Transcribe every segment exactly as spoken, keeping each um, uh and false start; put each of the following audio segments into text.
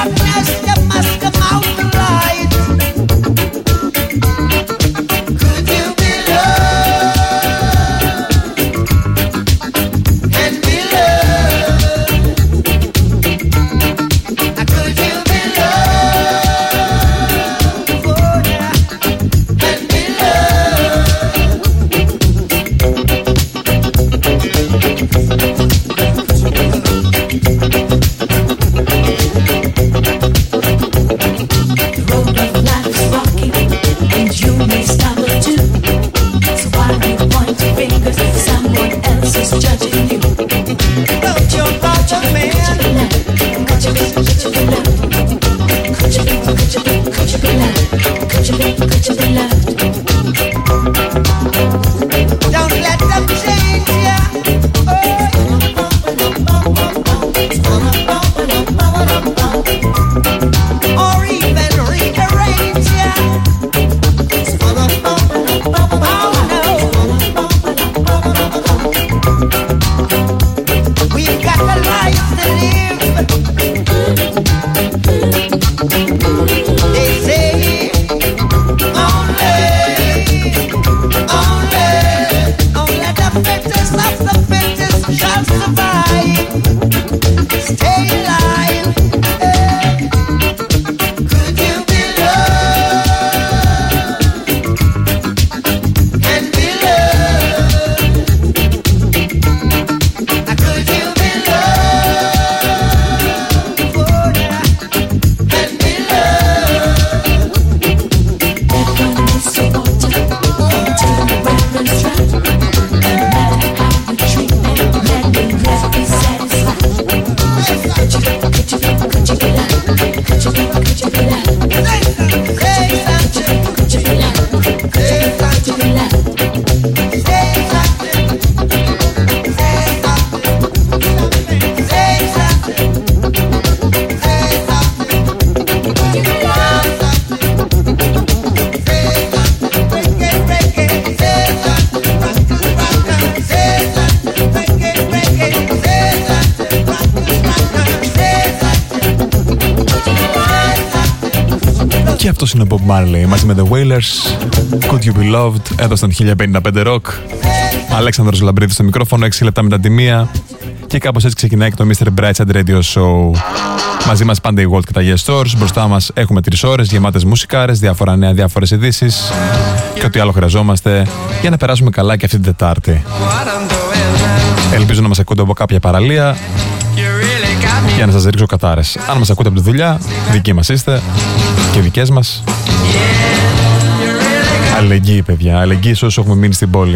Και αυτός είναι ο Bob Marley μαζί με The Wailers. Could You Be Loved, εδώ στον χίλια πενήντα πέντε Rock. Αλέξανδρος Λαμπρίδης στο μικρόφωνο, έξι λεπτά μετά τη μία. Και κάπως έτσι ξεκινάει και το μίστερ Brightside Radio Show. Μαζί μας πάντα η World και τα Yes Stores. Μπροστά μας έχουμε τρεις ώρες γεμάτες μουσικάρες, διάφορα νέα, διάφορες ειδήσεις και ό,τι άλλο χρειαζόμαστε για να περάσουμε καλά και αυτή την Τετάρτη. Ελπίζω να μας ακούτε από κάποια παραλία για να σας ρίξω κατάρες. Αν μας ακούτε από τη δουλειά, δικοί μας είστε και δικές μας. Αλληλεγγύη, παιδιά, αλληλεγγύη σε όσους έχουμε μείνει στην πόλη.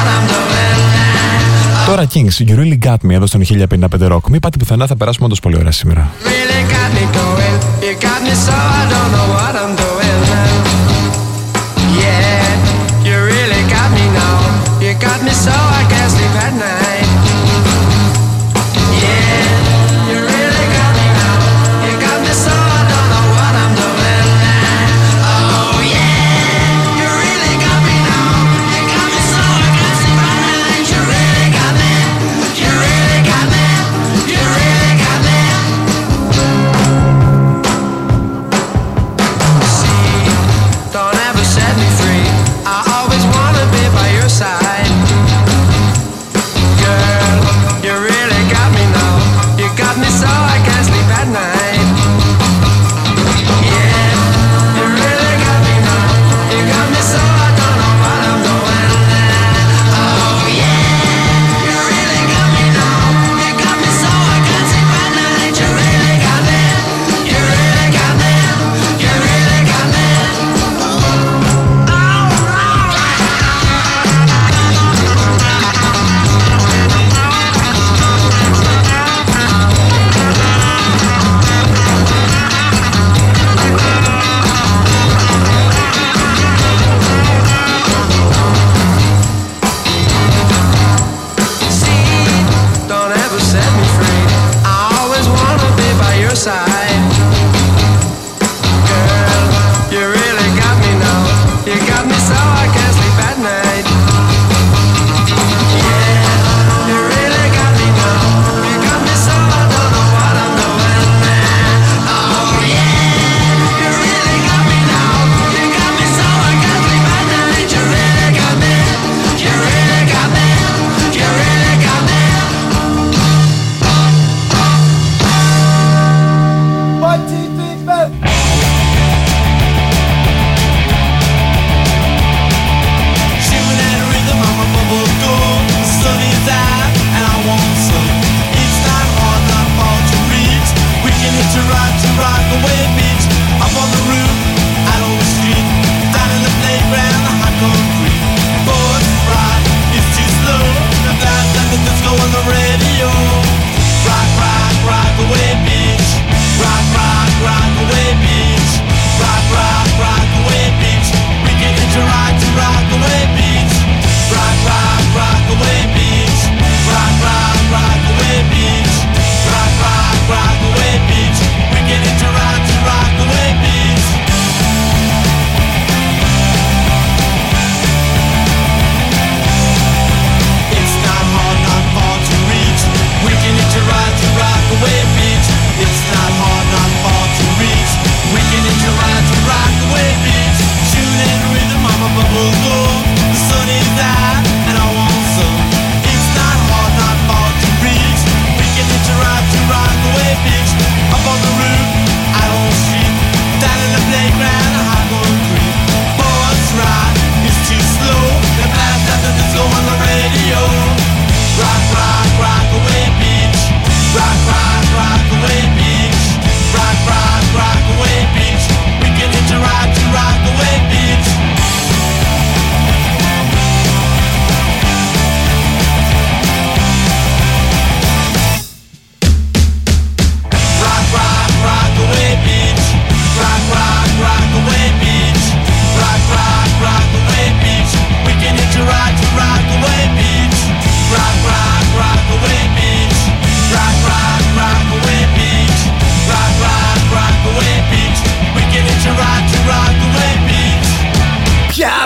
Τώρα Kings, You Really Got Me, εδώ στον χίλια πενήντα πέντε Rock. Μην πάτε πουθενά, θα περάσουμε όντως πολύ ωραία σήμερα.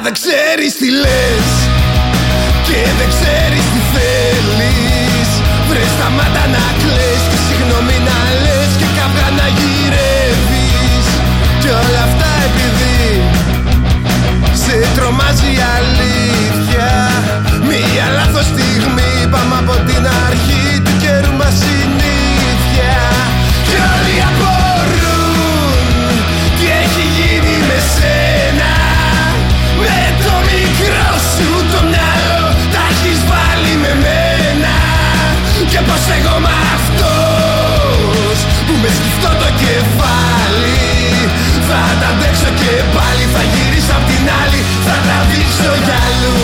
δεν ξέρεις τι λες και δεν ξέρεις τι θέλεις. Βρες τα μάτα να κλαις και συγγνώμη να λες και καυγά να γυρεύεις. Κι όλα αυτά επειδή σε τρομάζει η αλήθεια. Μία λάθος στιγμή, πάμε από την αρχή του καιρού μας συνήθεια. Κι όλοι απορούν τι έχει γίνει με σένα. Με το μικρό σου το μυαλό τα έχεις βάλει με μένα. Και πως εγώ μ' αυτός που με σκυφτώ το κεφάλι θα τα αντέξω και πάλι. Θα γυρίσω απ' την άλλη, θα τραβήξω για αλλού.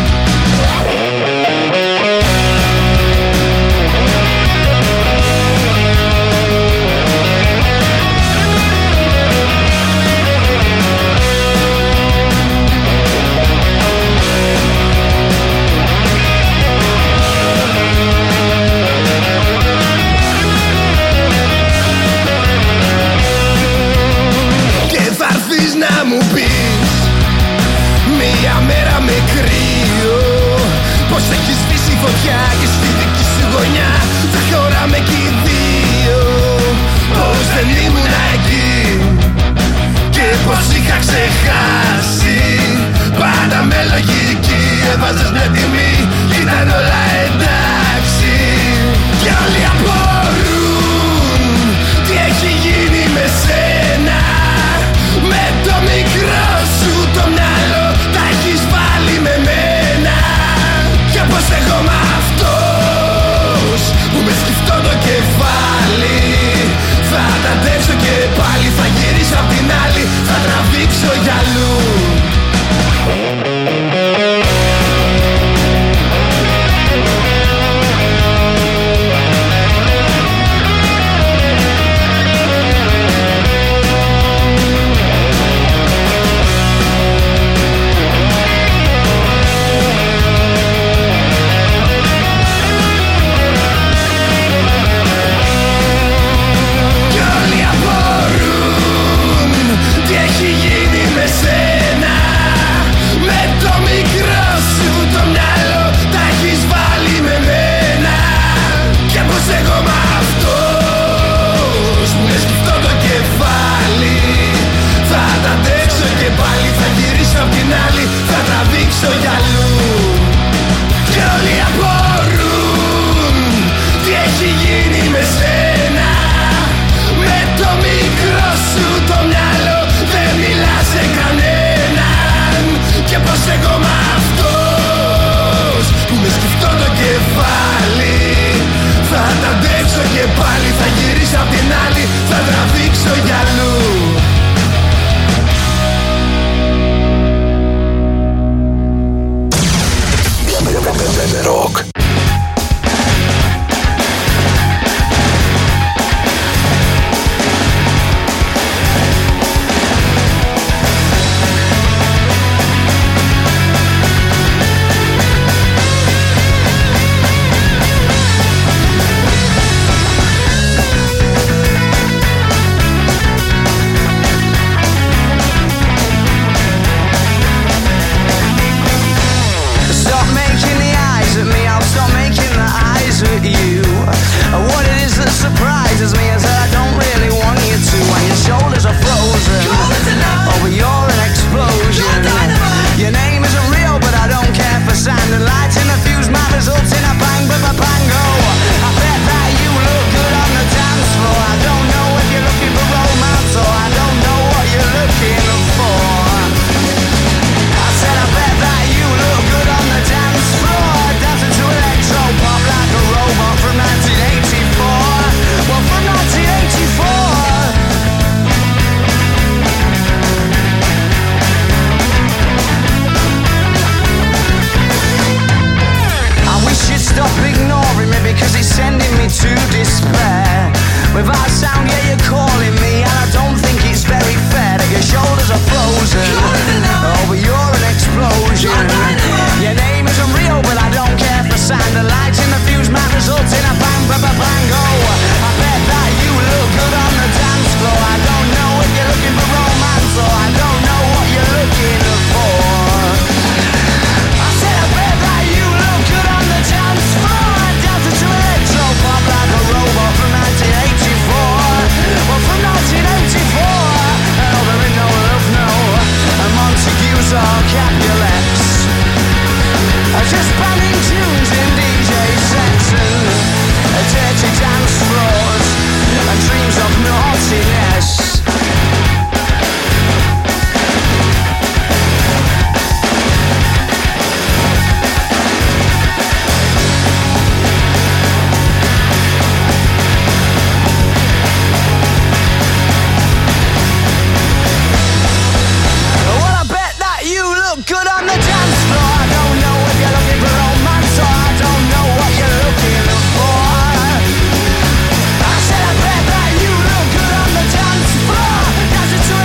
Να μου πεις μια μέρα με κρύο πως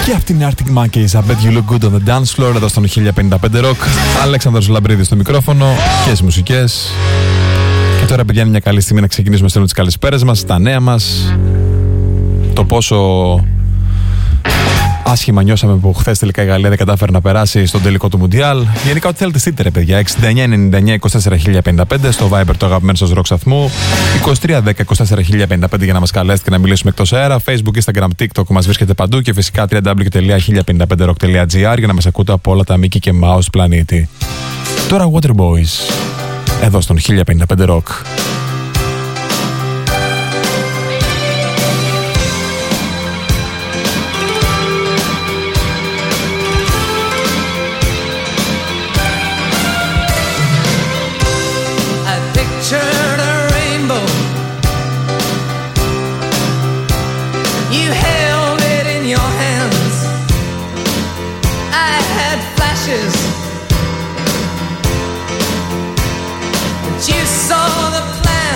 Και αυτή είναι Arctic Monkeys, I bet you look good on the dance floor, εδώ στον χίλια πενήντα πέντε Rock. Αλέξανδρος Λαμπρίδης στο μικρόφωνο και στις μουσικές. Και τώρα, παιδιά, είναι μια καλή στιγμή να ξεκινήσουμε στέλνουμε τις καλησπέρες μας, τα νέα μας, το πόσο άσχημα νιώσαμε που χθες τελικά η Γαλλία δεν κατάφερε να περάσει στον τελικό του Μουντιάλ. Γενικά, ό,τι θέλετε στείλτε, ρε παιδιά. εξήντα εννιά ενενήντα εννιά είκοσι τέσσερα χίλια πενήντα πέντε στο Viber το αγαπημένο σας ροκ σταθμού. είκοσι τρία δέκα είκοσι τέσσερα χίλια πενήντα πέντε για να μας καλέσετε και να μιλήσουμε εκτός αέρα. Facebook, Instagram, TikTok μας βρίσκεται παντού και φυσικά double-u double-u double-u τελεία χίλια πενήντα πέντε rock τελεία gr για να μας ακούτε από όλα τα Mickey και Mouse πλανήτη. Τώρα Waterboys, εδώ στον χίλια πενήντα πέντε Rock. You saw the plan.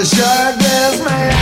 a shark dance man.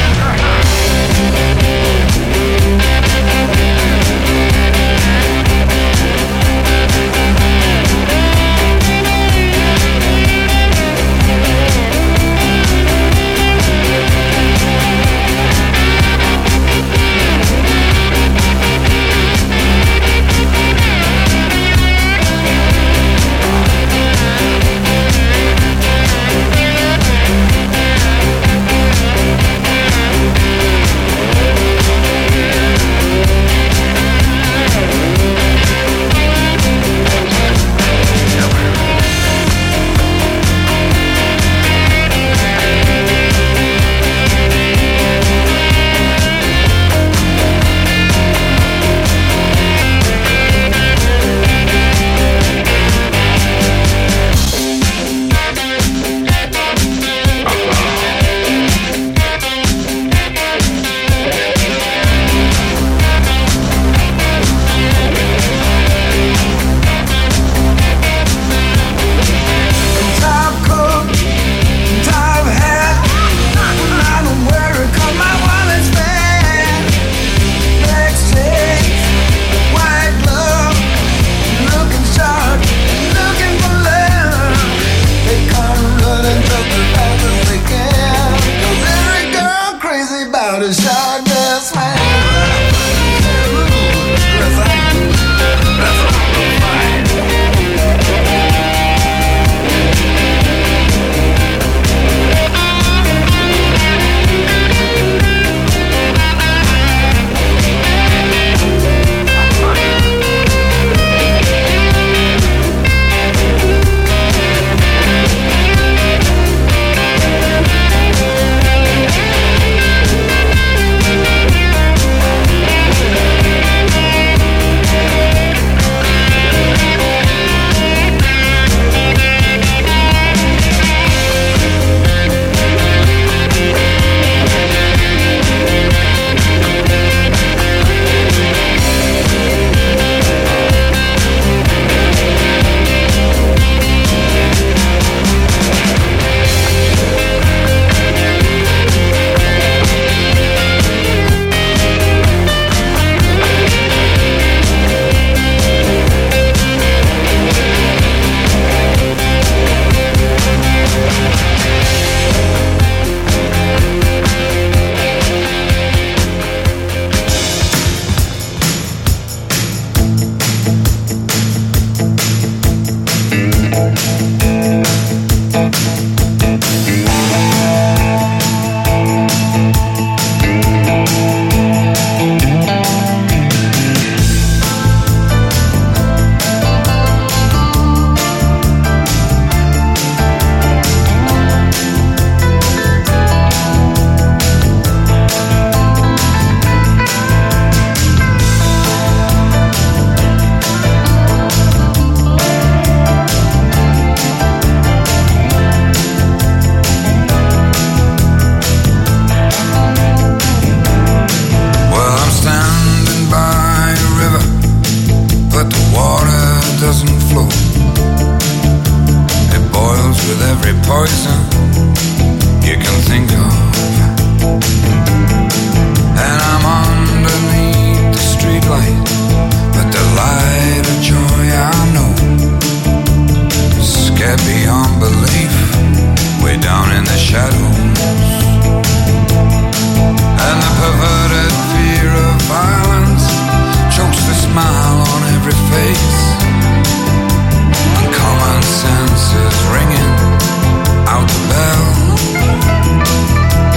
Senses ringing out the bell.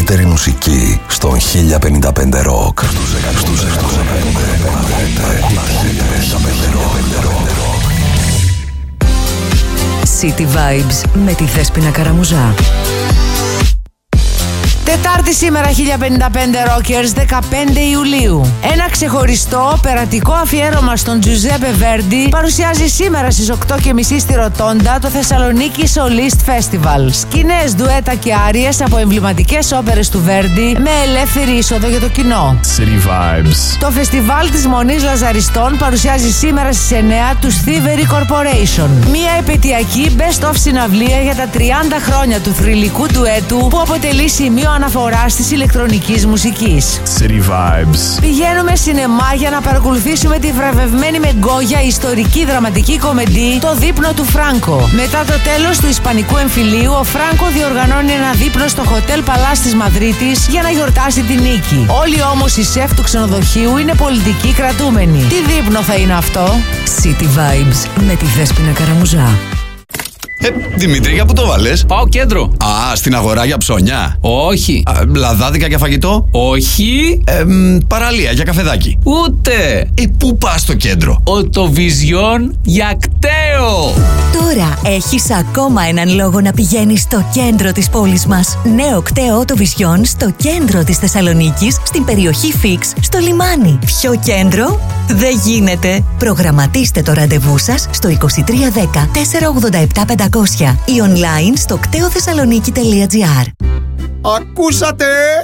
καλύτερη μουσική στον χίλια πενήντα πέντε Rock. Στους εκατόν πενήντα πέντε Rock. City Vibes με τη Δέσποινα Καραμουζά. Τετάρτη σήμερα, χίλια πενήντα πέντε Rockers, δεκαπέντε Ιουλίου. Ένα ξεχωριστό οπερατικό αφιέρωμα στον Τζουζέπε Βέρντι παρουσιάζει σήμερα στις οκτώ και μισή στη Ροτόντα το Θεσσαλονίκη Solist Festival. Σκηνές, ντουέτα και άριες από εμβληματικές όπερες του Βέρντι με ελεύθερη είσοδο για το κοινό. City Vibes. Το φεστιβάλ της Μονής Λαζαριστών παρουσιάζει σήμερα στις εννιά τους Thievery Corporation. Μια επαιτειακή best of συναυλία για τα τριάντα χρόνια του θρυλικού ντουέτου που αποτελεί σημείο αναφοράς της ηλεκτρονικής μουσικής. City Vibes. Πηγαίνουμε σινεμά για να παρακολουθήσουμε τη βραβευμένη με γκόγια ιστορική δραματική κομμεντή «Το δείπνο του Φράνκο». Μετά το τέλος του Ισπανικού εμφυλίου, ο Φράνκο διοργανώνει ένα δείπνο στο Hotel Palace της Μαδρίτης για να γιορτάσει τη νίκη. Όλοι όμως οι σεφ του ξενοδοχείου είναι πολιτικοί κρατούμενοι. Τι δείπνο θα είναι αυτό? City Vibes με τη Δέσποινα Καραμουζά. Ε, Δημήτρη, για πού το βάλες? Πάω κέντρο. Α, στην αγορά για ψώνια. Όχι. Α, λαδάδικα για φαγητό. Όχι. Ε, μ, παραλία για καφεδάκι. Ούτε. Ε, πού πας στο κέντρο? Οτοβιζιόν για κταίο. Τώρα έχεις ακόμα έναν λόγο να πηγαίνεις στο κέντρο της πόλης μας. Νέο κταίο Οτοβιζιόν στο κέντρο της Θεσσαλονίκης, στην περιοχή Φίξ, στο λιμάνι. Ποιο κέντρο? Δεν γίνεται. Προγραμματίστε το ραντεβού σας στο είκοσι τρία δέκα τετρακόσια ογδόντα επτά πεντακόσια ή online στο κτέοθεσσαλονίκη τελεία τζι άρ. Ακούσατε!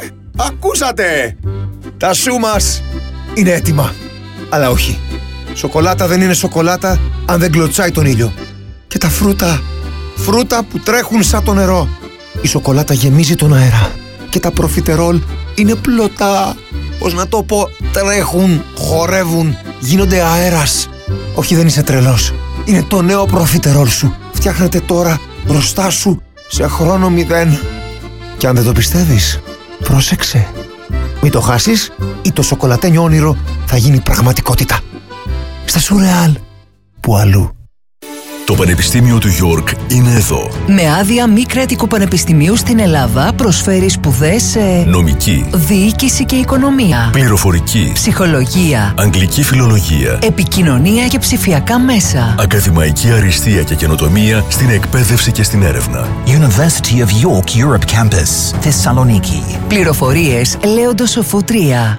Ακούσατε! Τα σου μας είναι έτοιμα. Αλλά όχι. Σοκολάτα δεν είναι σοκολάτα αν δεν κλωτσάει τον ήλιο. Και τα φρούτα, φρούτα που τρέχουν σαν το νερό. Η σοκολάτα γεμίζει τον αέρα. Και τα προφιτερόλ είναι πλωτά. Πώς να το πω, τρέχουν, χορεύουν, γίνονται αέρας. Όχι, δεν είσαι τρελός. Είναι το νέο προφιτερόλ σου. Φτιάχνεται τώρα μπροστά σου σε χρόνο μηδέν. Και αν δεν το πιστεύεις, πρόσεξε. Μην το χάσεις ή το σοκολατένιο όνειρο θα γίνει πραγματικότητα. Στα Σουρεάλ, που αλλού. Το Πανεπιστήμιο του York είναι εδώ. Με άδεια μη κρατικού πανεπιστημίου στην Ελλάδα προσφέρει σπουδές σε Νομική, διοίκηση και οικονομία, πληροφορική, ψυχολογία, αγγλική φιλολογία, επικοινωνία και ψηφιακά μέσα, ακαδημαϊκή αριστεία και καινοτομία στην εκπαίδευση και στην έρευνα. University of York Europe Campus, Thessaloniki. Πληροφορίες Λέοντος Σοφού τρία.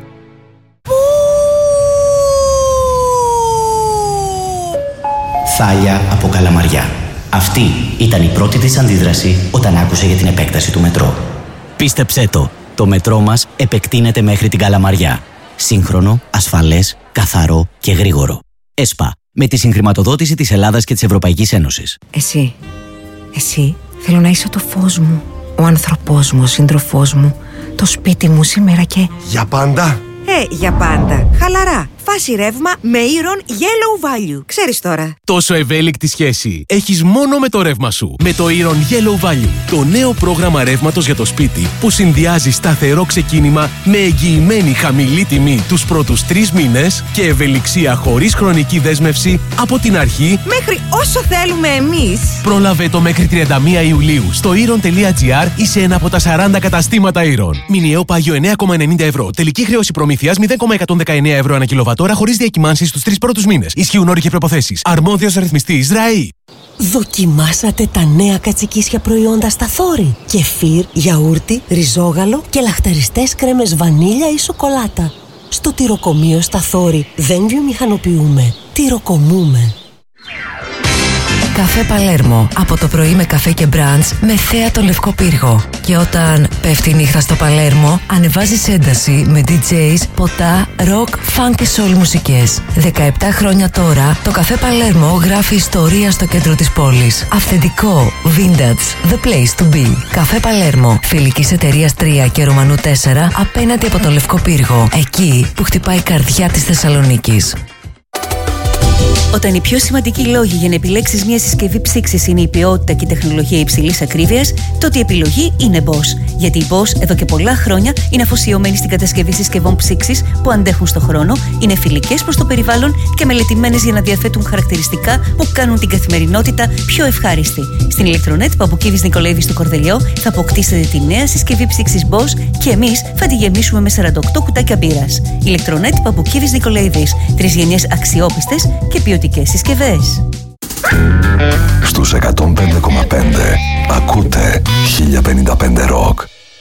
Θάλια από Καλαμαριά. Αυτή ήταν η πρώτη της αντίδραση όταν άκουσε για την επέκταση του μετρό. Πίστεψέ το, το μετρό μας επεκτείνεται μέχρι την Καλαμαριά. Σύγχρονο, ασφαλές, καθαρό και γρήγορο. ΕΣΠΑ, με τη συγχρηματοδότηση της Ελλάδας και της Ευρωπαϊκής Ένωσης. Εσύ, εσύ θέλω να είσαι το φως μου, ο άνθρωπός μου, ο σύντροφός μου, το σπίτι μου σήμερα και... Για πάντα. Ε, για πάντα. Χαλαρά. Φάση ρεύμα με Iron Yellow Value. Ξέρεις τώρα. Τόσο ευέλικτη σχέση έχεις μόνο με το ρεύμα σου. Με το Iron Yellow Value. Το νέο πρόγραμμα ρεύματος για το σπίτι που συνδυάζει σταθερό ξεκίνημα με εγγυημένη χαμηλή τιμή τους πρώτους τρεις μήνες και ευελιξία χωρίς χρονική δέσμευση από την αρχή μέχρι όσο θέλουμε εμείς. Πρόλαβε το μέχρι τριάντα μία Ιουλίου στο iron τελεία τζι άρ ή σε ένα από τα σαράντα καταστήματα Iron. Μηνιαίο πάγιο εννέα κόμμα ενενήντα ευρώ. Τελική χρέωση προμήθειας μηδέν κόμμα εκατόν δεκαεννέα ευρώ ανά κιλοβατόρα χωρίς διακυμάνσεις στους τρεις πρώτους μήνες. Ισχύουν όροι και προϋποθέσεις. Αρμόδιος ρυθμιστής ΡΑΗ. Δοκιμάσατε τα νέα κατσικίσια προϊόντα στα Θόρη. Κεφίρ, γιαούρτι, ριζόγαλο και λαχταριστές κρέμες βανίλια ή σοκολάτα. Στο τυροκομείο στα Θόρη δεν βιομηχανοποιούμε, τυροκομούμε. Καφέ Παλέρμο. Από το πρωί με καφέ και μπραντς με θέα το Λευκό Πύργο. Και όταν πέφτει η νύχτα στο Παλέρμο, ανεβάζεις ένταση με ντι τζέις, ποτά, ροκ, φανκ και σόλ μουσικές. δεκαεπτά χρόνια τώρα, το Καφέ Παλέρμο γράφει ιστορία στο κέντρο της πόλης. Αυθεντικό, vintage, the place to be. Καφέ Παλέρμο, φιλικής εταιρείας τρία και Ρωμανού τέσσερα, απέναντι από το Λευκό Πύργο. Εκεί που χτυπάει η καρδιά της Θεσσαλονίκης. Όταν οι πιο σημαντικοί λόγοι για να επιλέξεις μια συσκευή ψήξης είναι η ποιότητα και η τεχνολογία υψηλής ακρίβειας, τότε η επιλογή είναι Bosch. Γιατί η Bosch εδώ και πολλά χρόνια είναι αφοσιωμένη στην κατασκευή συσκευών ψήξης που αντέχουν στο χρόνο, είναι φιλικές προς το περιβάλλον και μελετημένες για να διαθέτουν χαρακτηριστικά που κάνουν την καθημερινότητα πιο ευχάριστη. Στην Electronet Παπουκίδης Νικολαίδη στο Κορδελιό θα αποκτήσετε τη νέα συσκευή ψήξης Bosch και εμείς θα τη γεμίσουμε με σαράντα οκτώ κουτάκια μπύρας. Electronet Παπουκίδης Νικολαίδης. Τρεις γενιές αξιόπιστες και ποιοτικές συσκευές. Στους εκατόν πέντε κόμμα πέντε ακούτε χίλια πενήντα πέντε Rock.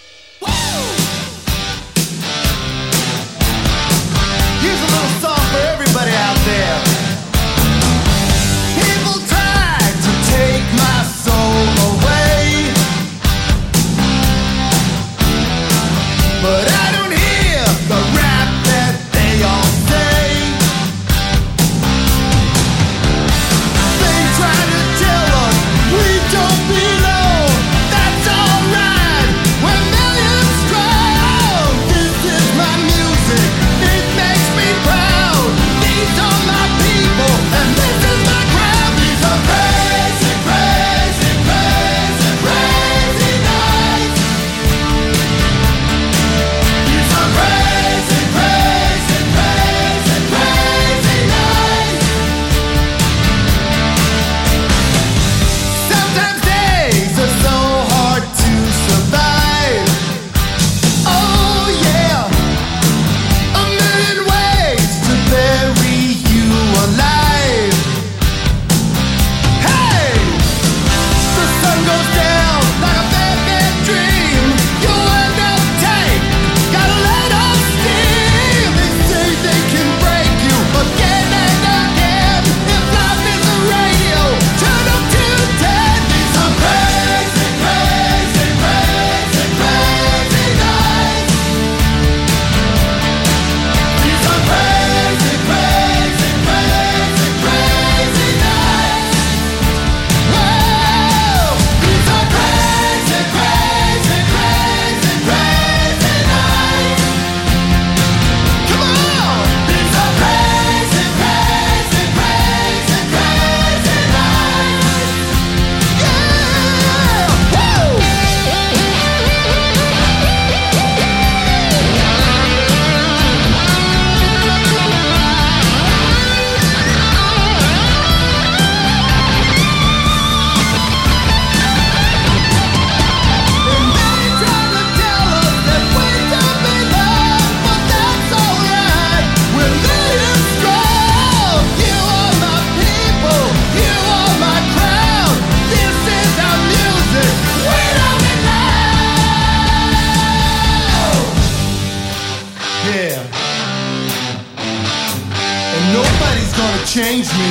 change me,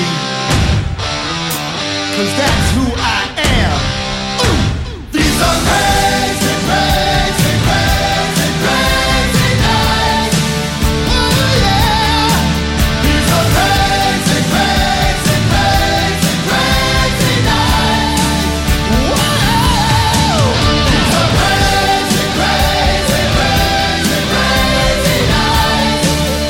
'cause that's who I am. Ooh, these are crazy, crazy, crazy, crazy nights. Oh yeah, these are crazy, crazy, crazy, crazy nights. Whoa, these are crazy, crazy, crazy, crazy nights.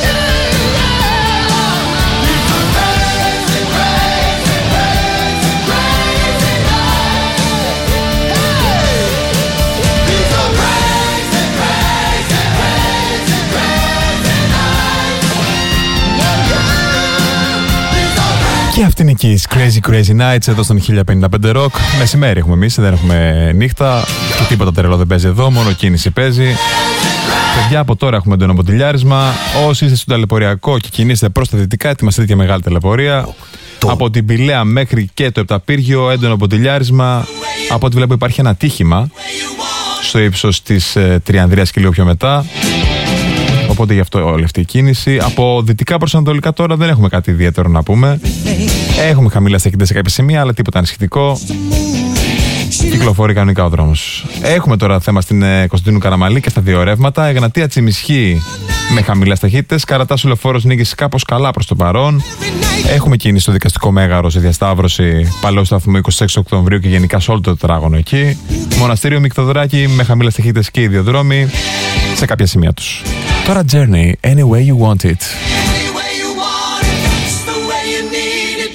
Και αυτή είναι και η Crazy Crazy Nights εδώ στον χίλια πενήντα πέντε Rock. Μεσημέρι έχουμε εμείς, δεν έχουμε νύχτα και τίποτα τρελό δεν παίζει εδώ, μόνο κίνηση παίζει. Παιδιά, από τώρα έχουμε έντονο μποτιλιάρισμα. Όσοι είστε στο ταλαιπωριακό και κινείστε προς τα δυτικά, ετοιμαστείτε για μεγάλη ταλαιπωρία. Το... Από την Πηλαία μέχρι και το Επταπύργιο, έντονο μποτιλιάρισμα. Από ό,τι βλέπω υπάρχει ένα ατύχημα στο ύψος της ε, Τριανδρίας και λίγο πιο μετά. Οπότε γι' αυτό όλη αυτή η κίνηση. Από δυτικά προς ανατολικά τώρα δεν έχουμε κάτι ιδιαίτερο να πούμε. Έχουμε χαμηλές ταχύτητες σε κάποια σημεία, αλλά τίποτα ανησυχητικό. Κυκλοφορεί κανονικά ο δρόμος. Έχουμε τώρα θέμα στην ε, Κωνσταντίνου Καραμαλή και στα δύο ρεύματα. Εγνατία Τσιμισχή με χαμηλές ταχύτητες. Καρατάσου Λεωφόρος Νίκης κάπως καλά προς το παρόν. Έχουμε κίνηση στο δικαστικό Μέγαρο σε διασταύρωση Παλαιού Σταθμού είκοσι έξι Οκτωβρίου και γενικά σε όλο το τετράγωνο εκεί. Μοναστήριο Μικθοδράκη με χαμηλές ταχύτητες και οι δύο δρόμοι σε κάποια σημεία τους. Τώρα Journey, Any Way You Want It. Any way you want it, just the way you need it.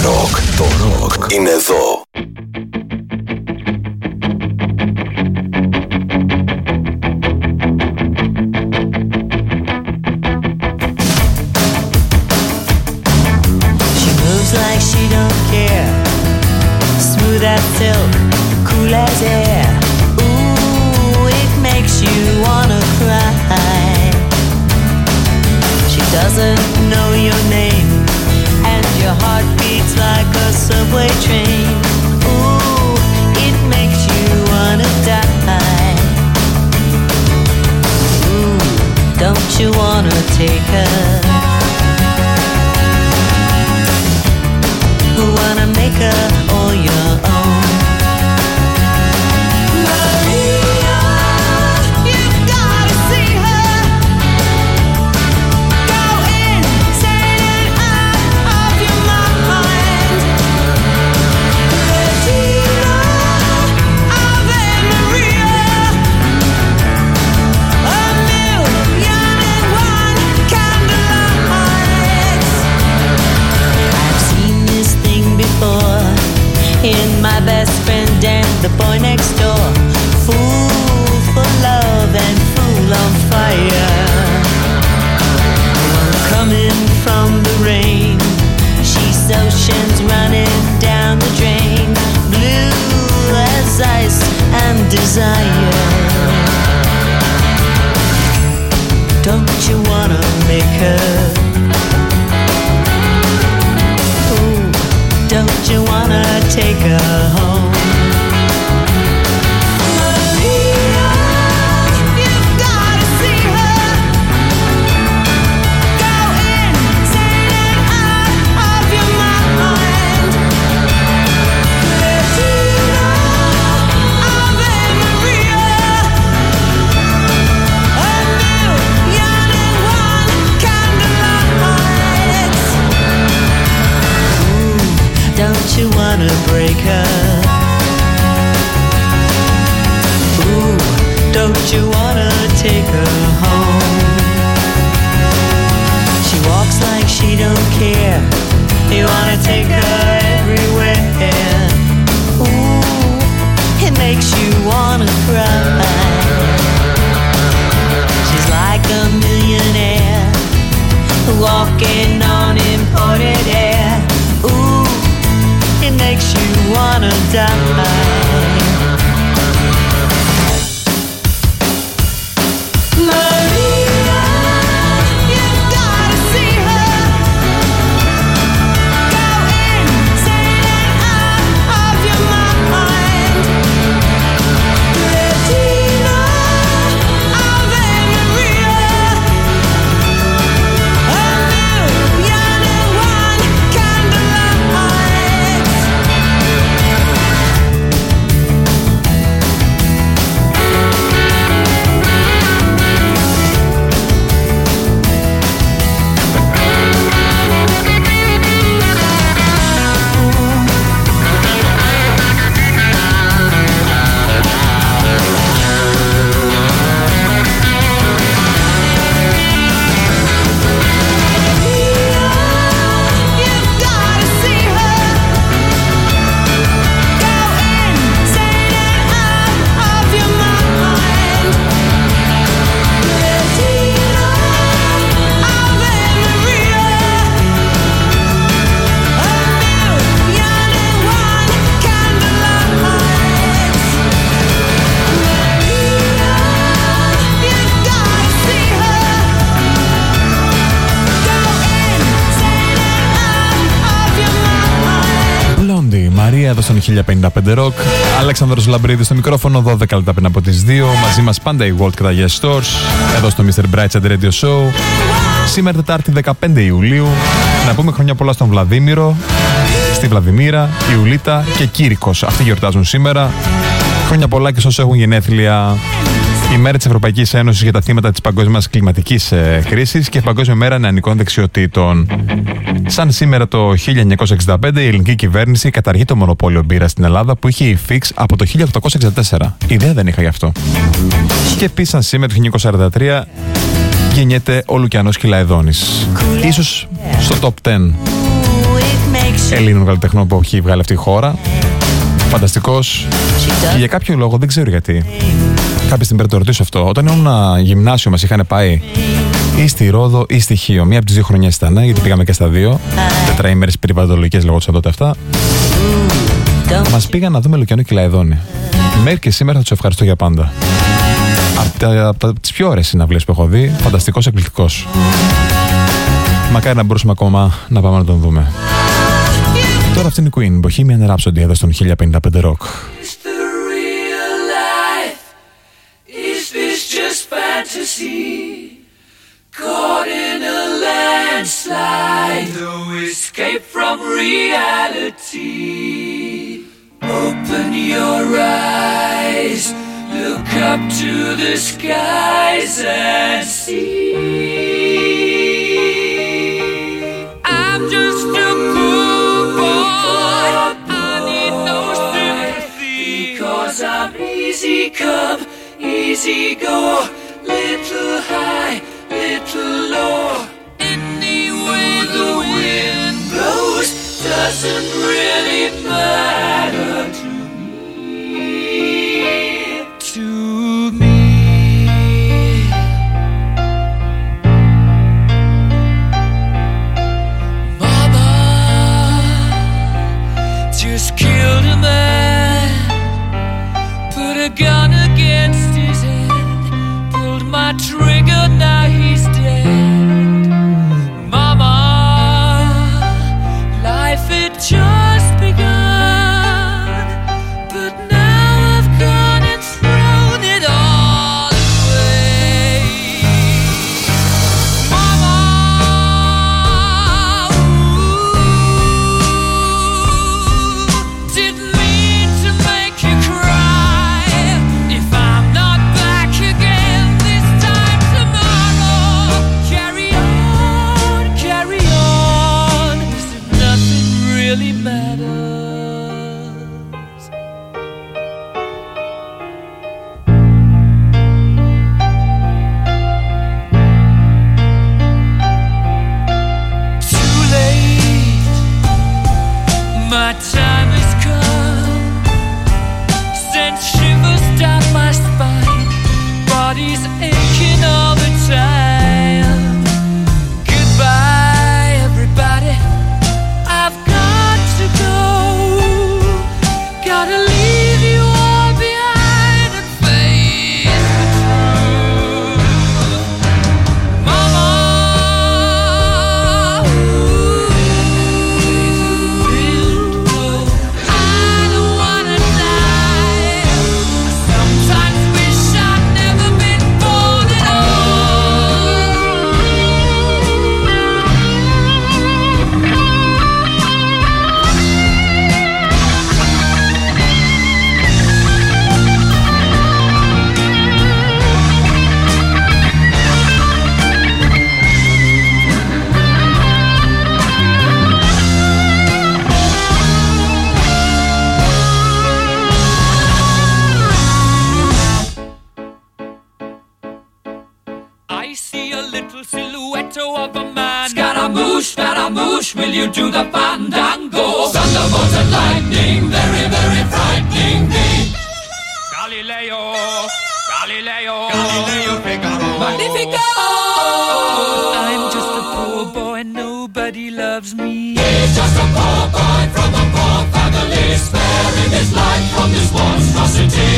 ροκ. Το ροκ είναι εδώ. She moves like she don't care. Smooth as silk, cool as air. Ooh, it makes you wanna cry. She doesn't know your name, and your heart beats like a subway train. Ooh, it makes you wanna die. Ooh, don't you wanna take her? Wanna make her all your own. Maria, you've gotta see her. Go insane and out of your mind. Regina, Ave Maria. A million and one candlelights. I've seen this thing before in my best friend and the boy next door. Fool for love and fool on fire. One coming from the rain. She's oceans running down the drain. Blue as ice and desire. Don't you wanna make her? Don't you wanna take her home? Maria, you've gotta see her. Go insane and out of your mind. Regina, Ave Maria. A million and one candlelights. Don't you wanna break her? Ooh, don't you wanna take her home? She walks like she don't care. You wanna take her everywhere. Ooh, it makes you wanna cry. She's like a millionaire walking on imported air. Ooh, it makes you wanna die. Maria, you've gotta see her. Go insane and out of your mind. Regina, Ave Maria. A million and one candlelights. Μαρία εδώ στον χίλια πενήντα πέντε Rock. Αλέξανδρος Λαμπρίδης στο μικρόφωνο, δώδεκα λεπτά πριν από τις δύο. Μαζί μας πάντα η World και τα Yes Stores. Εδώ στο μίστερ Brightside Radio Show. Σήμερα Τετάρτη δεκαπέντε Ιουλίου. Να πούμε χρόνια πολλά στον Βλαδίμηρο, στη Βλαδιμίρα, Ιουλίτα και Κήρυκος. Αυτοί γιορτάζουν σήμερα. Χρόνια πολλά και σε όσους έχουν γενέθλια. Η μέρα της Ευρωπαϊκής Ένωσης για τα θύματα της παγκόσμιας κλιματικής ε, κρίσης και η Παγκόσμια Μέρα Νεανικών Δεξιοτήτων. Σαν σήμερα το χίλια εννιακόσια εξήντα πέντε η ελληνική κυβέρνηση καταργεί το μονοπόλιο μπύρας στην Ελλάδα που είχε η Fix από το χίλια οκτακόσια εξήντα τέσσερα. Ιδέα δεν είχα γι' αυτό. Και επίσης σαν σήμερα το χίλια εννιακόσια σαράντα τρία γεννιέται ο Λουκιανός Κυλαεδόνης. Ίσως στο top δέκα Ελλήνων καλλιτεχνών που έχει βγάλει αυτή η χώρα. Φανταστικός. Και για κάποιο λόγο, δεν ξέρω γιατί. Κάποια στιγμή πρέπει να το ρωτήσω αυτό. Όταν ήμουν γυμνάσιο, μας είχαν πάει ή στη Ρόδο ή στη Χίο. Μία από τις δύο χρονιές ήταν, γιατί πήγαμε και στα δύο. Τετραήμερες περιβαλλοντολογικές λεγόντουσαν τότε αυτά. Μας πήγαν να δούμε Λουκιανό και Λαεδόνη. Μέχρι και σήμερα θα τους ευχαριστώ για πάντα. Από τις πιο ωραίες συναυλίες που έχω δει. Φανταστικός, εκπληκτικός. Μακάρι να μπορούσαμε ακόμα να πάμε να τον δούμε. Τώρα αυτή είναι η Queen, Bohemian Rhapsody, εδώ στον χίλια πενήντα πέντε Rock. Caught in a landslide, no escape from reality. Open your eyes, look up to the skies and see. I'm just a poor boy, I need no sympathy, because I'm easy come, easy go, little high, little low. Any way the wind blows doesn't really matter to me. To me. Mama just killed a man, put a gun against his head, pulled my trigger, now he's dead. Mama, life had just begun, but now I've gone and thrown it all away. Mama, ooh, didn't mean to make you cry. If I'm not back again this time tomorrow, carry on, carry on, as if nothing really matters. Too late, my time has come, sent shivers down my spine, body's aching all the time. Goodbye, everybody, I've got to go, gotta leave you all behind and face the truth. Mama, I don't wanna die. I sometimes wish I'd never been born at I see a little silhouette of a man. Scaramouche, Scaramouche, will you do the fandango? Thunderbolt and lightning, very, very frightening me. Galileo, Galileo, Galileo Figaro, Magnifico! I'm just a poor boy, nobody loves me. He's just a poor boy from a poor family, sparing his life from this monstrosity.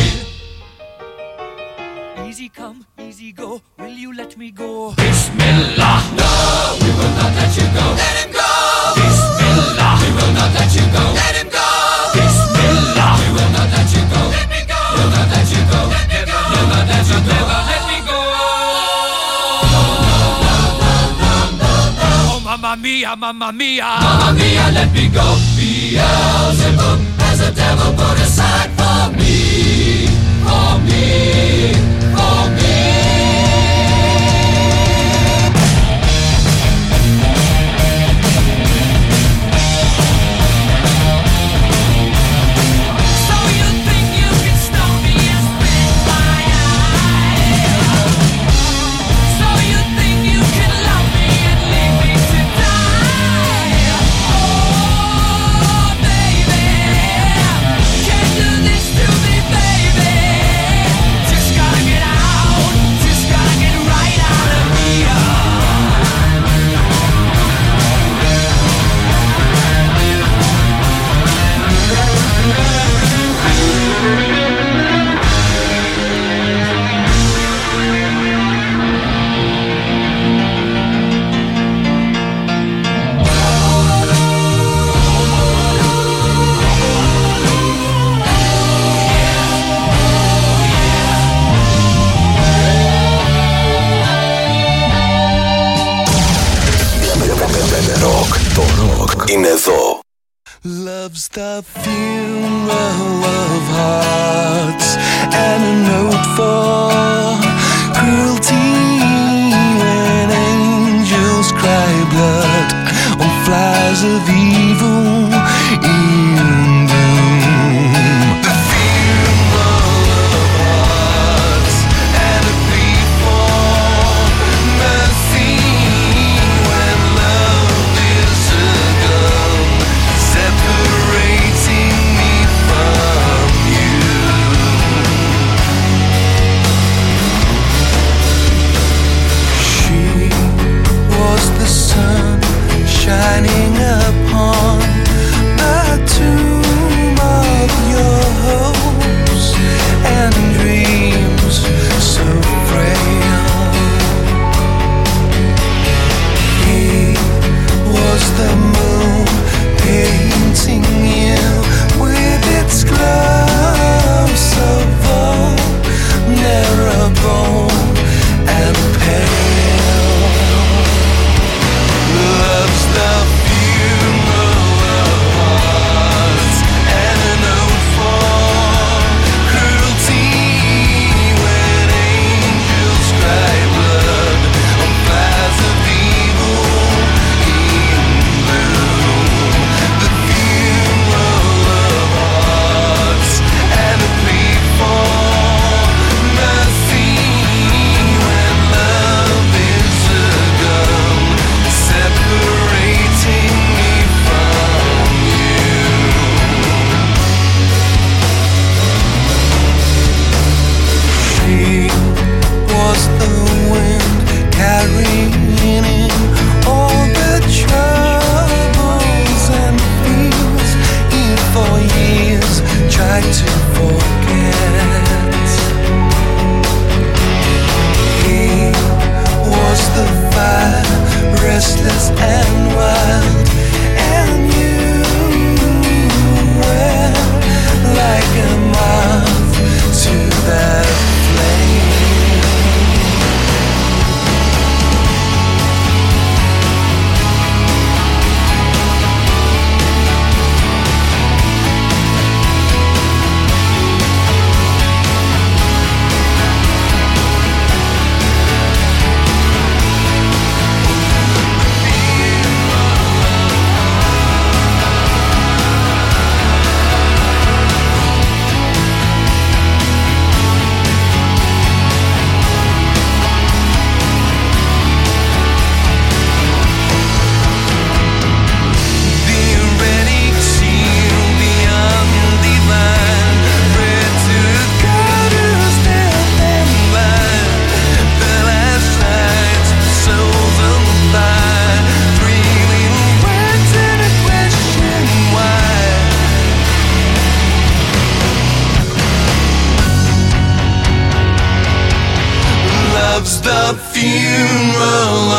Easy come, easy go, will you let me go? Bismillah, no, we will not let you go. Let him go! Bismillah, we will not let you go. Let him go! Bismillah, we will not let you go. Let me go! We'll not let you go. Let me go! We'll not let you go. Never let me go. No, no, no, no, no, no, no. Oh, mamma mia, mamma mia. Mamma mia, let me go. Beelzebub has a devil put aside for me. For me. For me. Oh Love's the funeral of hearts and a note for cruelty when angels cry blood on flies of evil in bloom. The funeral of hearts and a plea for mercy when love is a gun separating me from you. She was the sun shining upon the tomb of your hopes and dreams so frail. He was the moon painting you with its gloves so vulnerable and pale. Love's the funeral of hearts and a note for cruelty when angels cry blood on flies of evil in bloom. The funeral of hearts and a plea for mercy when love is a gun separating me from you. She was the wind carrying in all the troubles and fears he for years tried to forget. He was the fire, restless and wild, and you were like a moth to that flame. Love's the funeral